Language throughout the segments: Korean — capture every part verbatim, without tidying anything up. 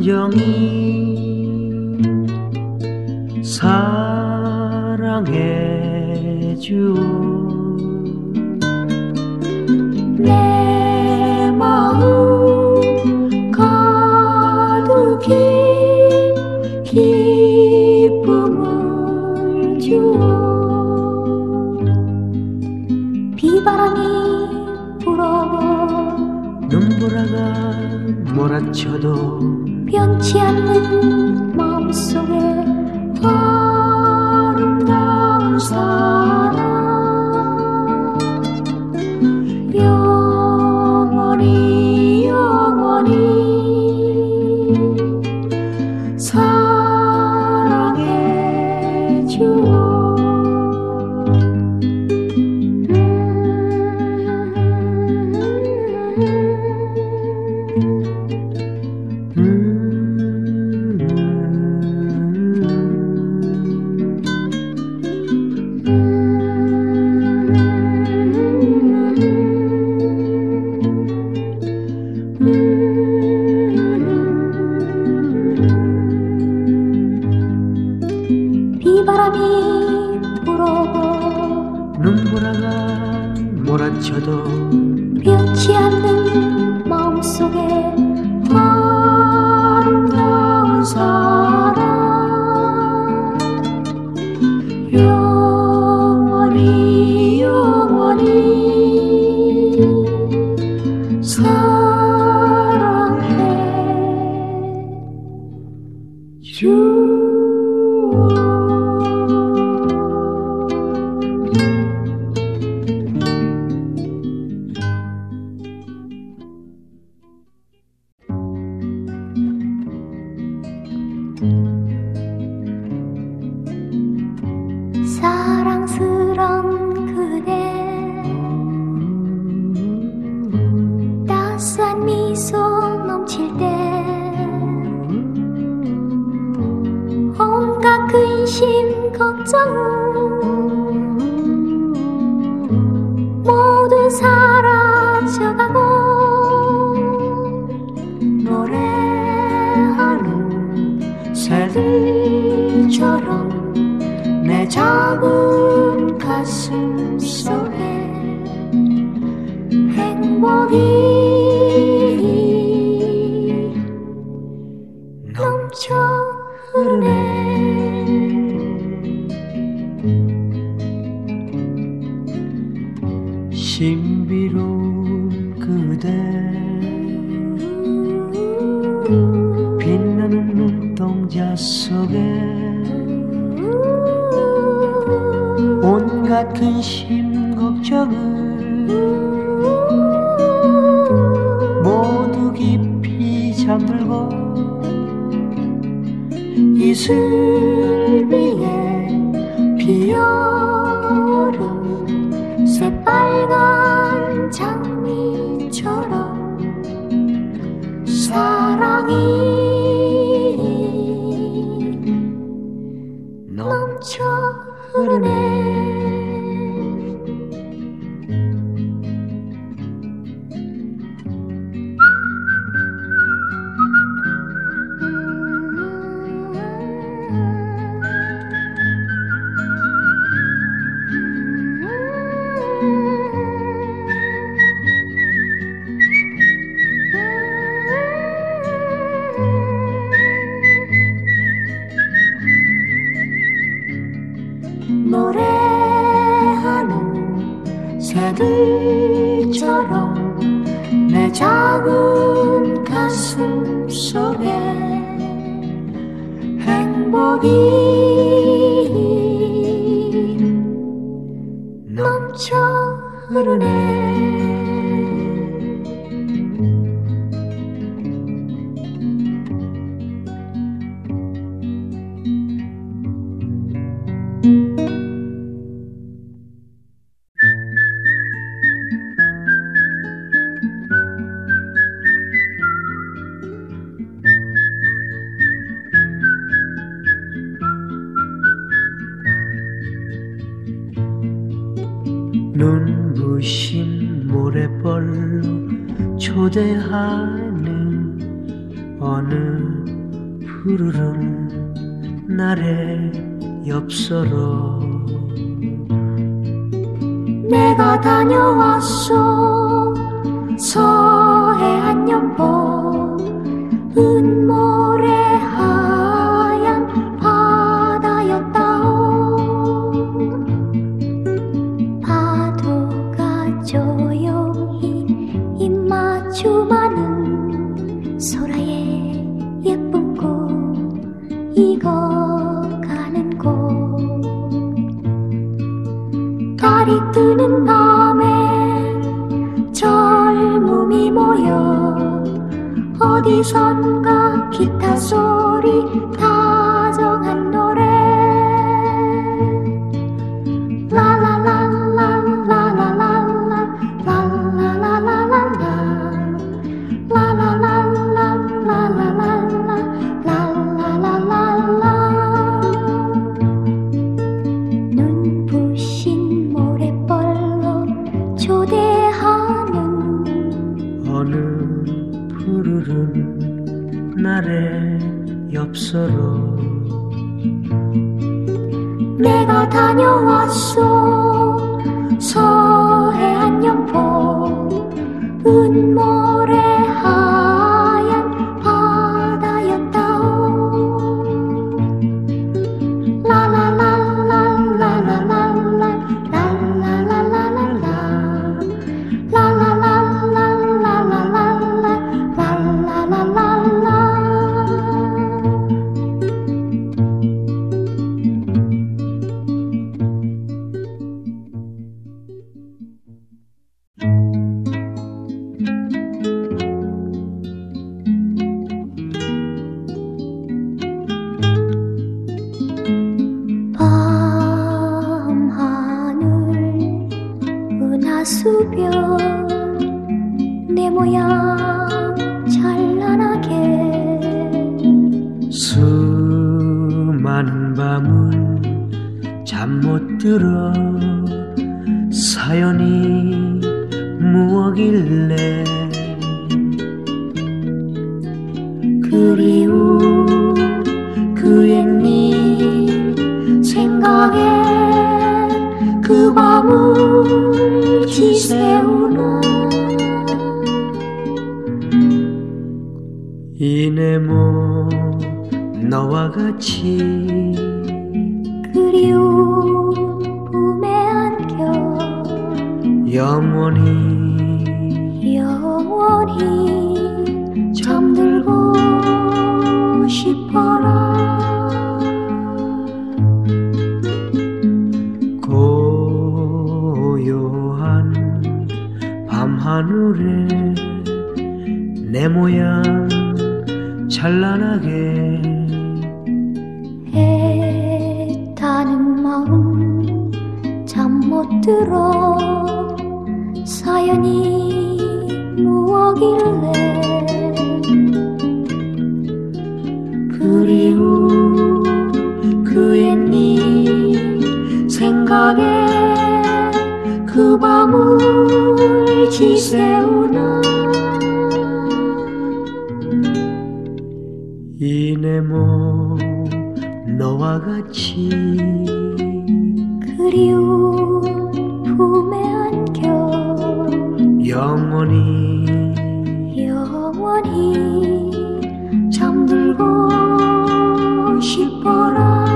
진정이 사랑해줘. 내 마음 가득히 기쁨을 주어. 비바람이 불어도 눈보라가 몰아쳐도 변치 않는 마음속에 아름다운 사랑, 영원히 영원히 사랑해 주어. 비바람이 불어도 눈보라가 몰아쳐도 변치 않는 마음속에 아름다운 사랑, 영원히 영원히 사랑해 주어. 사랑스런 그대, 따스한 미소 넘칠 때 온갖 근심 걱정은 모두 사라져가고 노래하는 새들처럼 내 작은 가슴 속에 행복이 넘쳐 흐르네. 신비로운 그대, 빛나는 눈동자 속에 온갖 근심 걱정을 모두 깊이 잠들고 이슬 위에 피어오른 새빨간 장미처럼 사랑이 넘쳐 흐르네. 노래하는 새들처럼 내 작은 가슴 속에 행복이 넘쳐 흐르네. 눈부신 모래벌로 초대하는 어느 푸르른 날의 엽서로 내가 다녀왔소. 서해안 연포 은모래 하얀 바다였다오. 파도가 조용히 입맞춤하는 소라의 예쁜 꽃 익어가는 곳. 달이 뜨는 밤에 젊음이 모여 어디선가 기타 소리 다정한 노래 라라라라라라라라 라라라라라라 라라라라라라라라라라라 눈부신 모래벌로 초대하는 어느 푸르른 날의 엽서로 내가 다녀왔소. 서해안 연포 은모래 하얀 바다였다오. 라라라라라라라라 라라라라라라 라라라라라라라 라라라라라 밤하늘 은하수별 내 모양 찬란하게 수많은 밤을 잠 못 들어 사연이 무엇길래 그리운 그 옛님 생각에 그 밤을 지새우나 이 네모 너와 같이 그리운 꿈에 안겨 영원히 영원히 잠들고 싶어라. 고요한 밤하늘에 내 모양 찬란하게 애타는 마음 잠 못 들어 사연이 무엇길래 그리운 그 옛님 생각에 그 밤을 지새우나 이 네모 너와 같이 그리운 품에 안겨 영원히 영원히 잠들고 싶어라.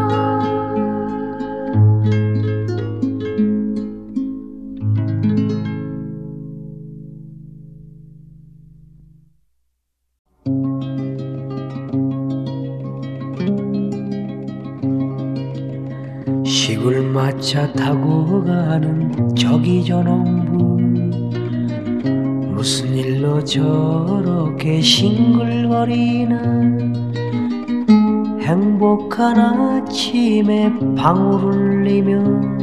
시골마차 타고 가는 저기 저놈부 무슨 일로 저렇게 싱글거리나 행복한 아침에 방울 울리며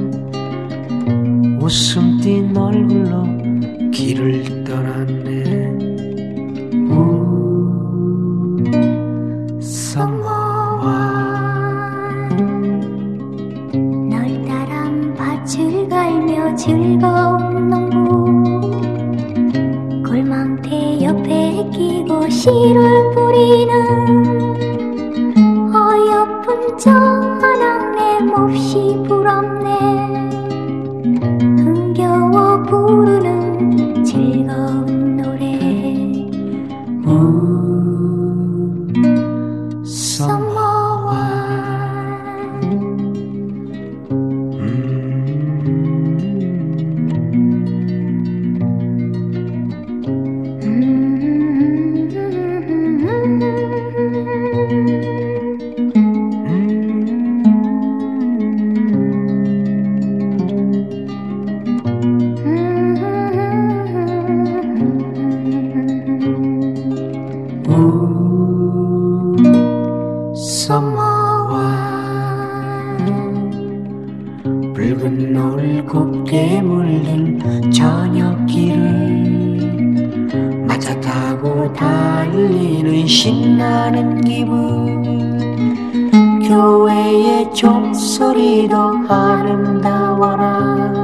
웃음 띤 얼굴로 길을 떠났네. 우 성화와 널따란 밭을 갈며 즐거운 농부 골망태 옆에 끼고 씨를 뿌리 서머와 붉은 노을 곱게 물든 저녁길을 마차 타고 달리는 신나는 기분 교회의 종소리도 아름다워라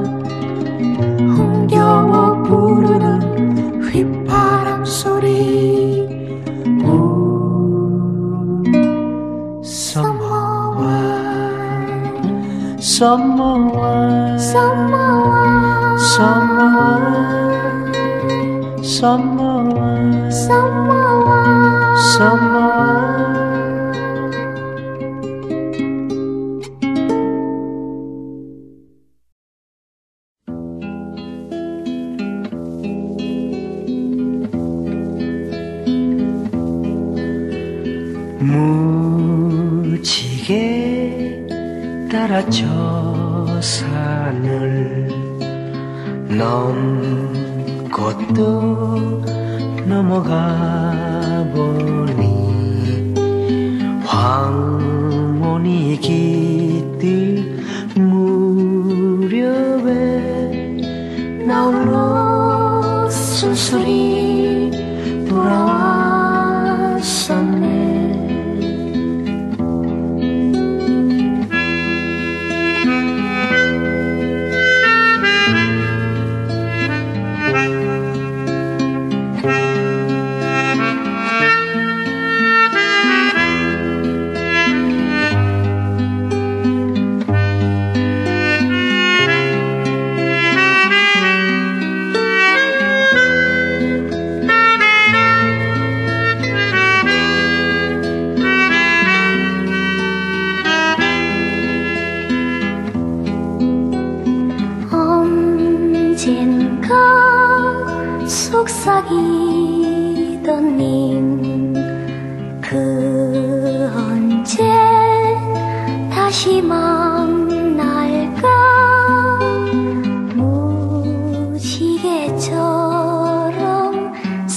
흥겨워 부르는 휘바람 소리 오 서머와 서머와 서머와 서머와 서머와 서머와 서머와 무지개 따라 저 산을 넘고 또 넘어가 보니 황혼이 깃들 무렵에 나홀로 쓸쓸히 돌아왔었네 속삭이던 님 그 언제 다시 만날까 무지개처럼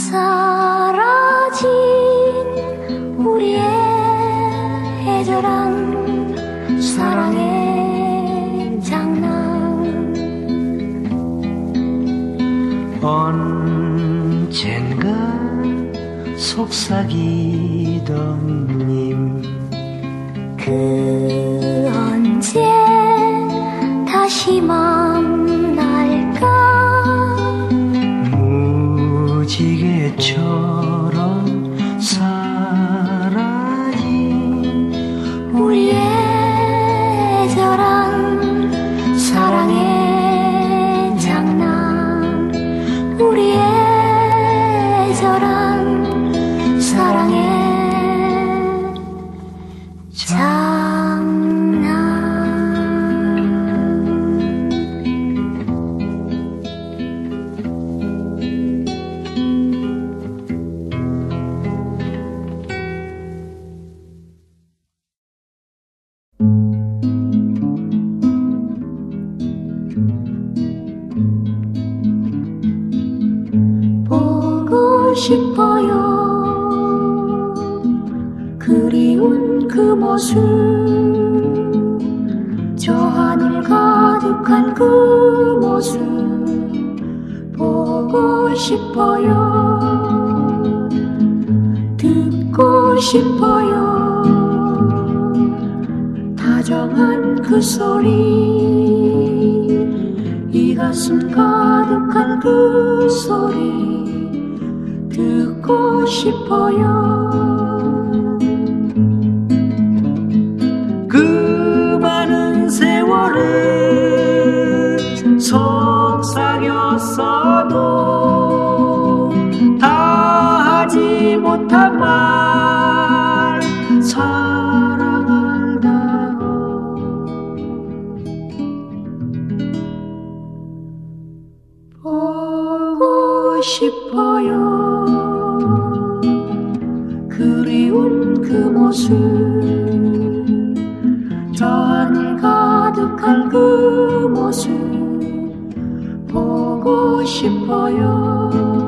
사라진 우리의 애절한 사랑의 장난 언젠가 속삭이던 님 그 언제 다시 만날까 무지개처럼 사라진 우리의 애절한 사랑의 장난 우리의 애절한 사랑의 장난 보고 싶어요 그리운 그 모습 저 하늘 가득한 그 모습 보고 싶어요 듣고 싶어요 다정한 그 소리 이 가슴 가득한 그 소리 듣고 싶어요 그 많은 세월을 속삭였어도 다 하지 못한 말 사랑한다고 보고 싶어요 그리운 그 모습 저 하늘 가득한 그 모습 보고 싶어요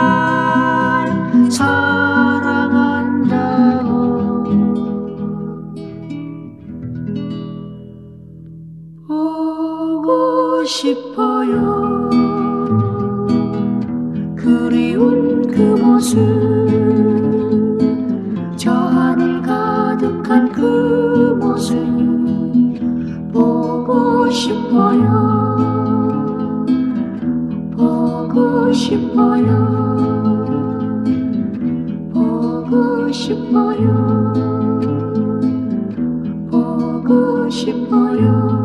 사랑한다고 보고 싶어요. 그리운 그 모습 저 하늘 가득한 그 모습 보고 싶어요. 보고 싶어요. 보고 싶어요. 보고 싶어요.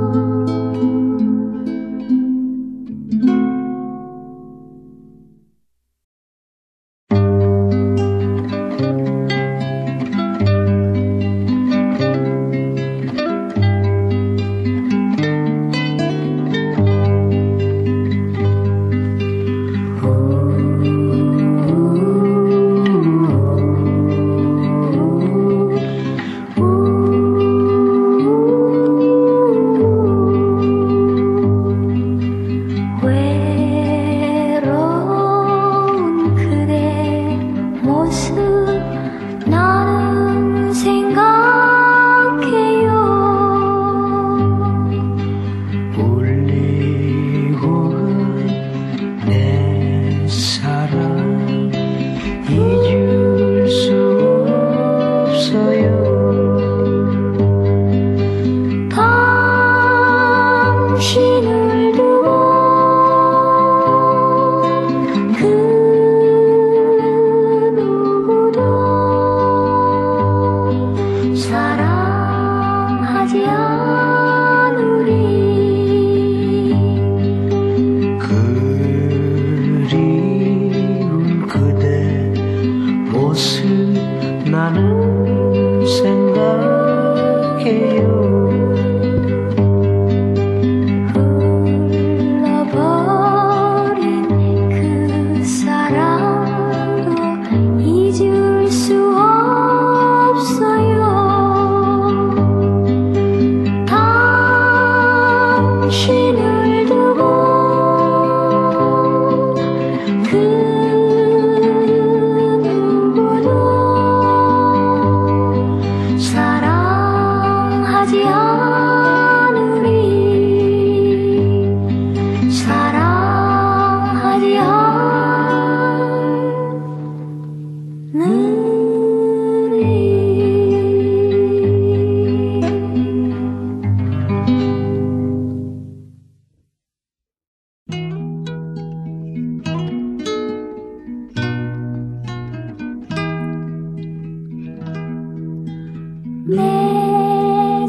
내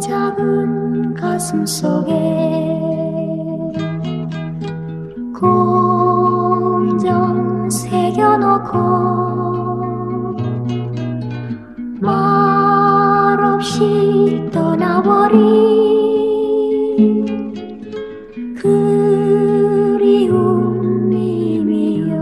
작은 가슴 속에 공정 새겨놓고 말없이 떠나버린 그리운 님이여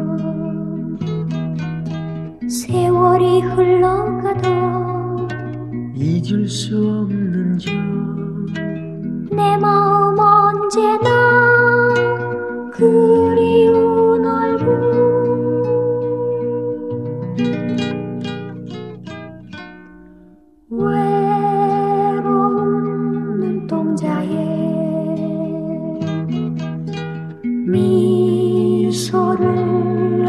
세월이 흘러가도 잊을 수 없는 저 내 마음 언제나 그리운 얼굴 외로운 눈동자에 미소를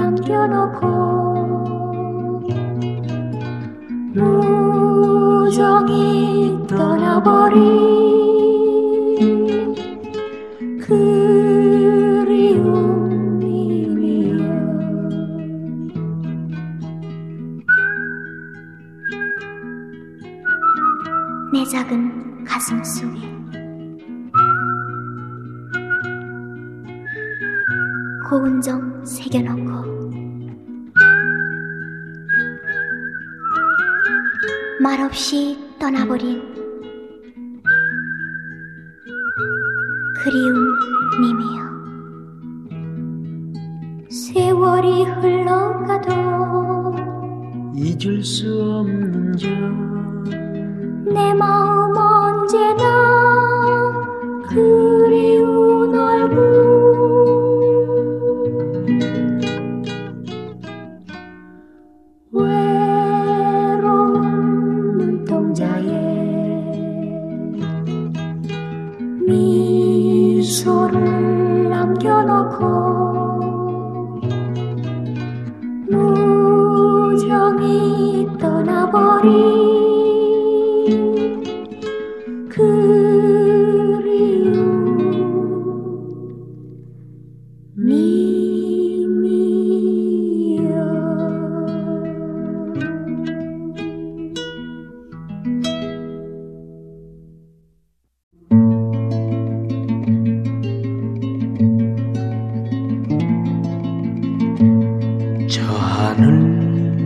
남겨놓고 무정이 떠나버린 그리운 님이여 내 작은 가슴 속에 고운 정 새겨놓고 말없이 떠나버린 그리운 님이여 세월이 흘러가도 잊을 수 없는 저 내 마음 언제나 그리운 얼굴 무정이 떠나버린 그리운 님이여. 저 하늘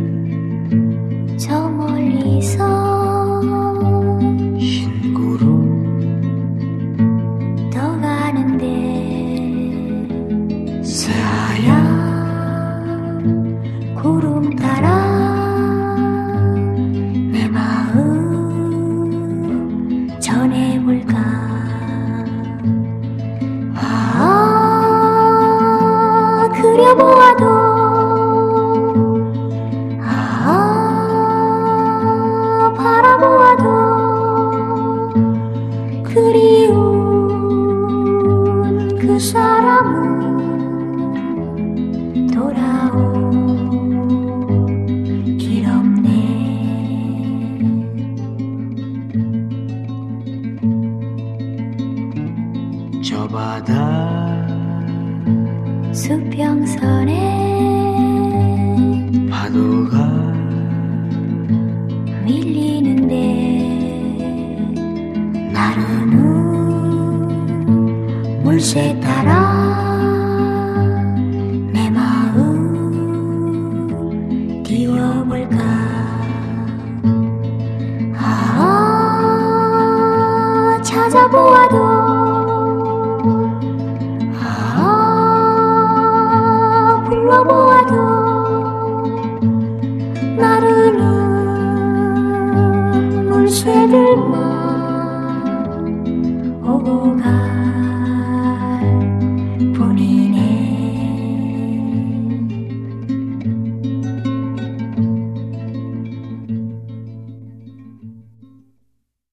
저 멀리서 흰 구름 떠가는데 새하얀 구름 따라 내 마음 전해볼까. 아, 그려보아도 그리운 그 사람은 돌아온 길 없네. 저 바다 수평선에 파도가 밀리는데 나르는 물새 따라 내 마음 띄워볼까. 아, 찾아보아도 아, 불러보아도 나르는 물새들만 오고 가.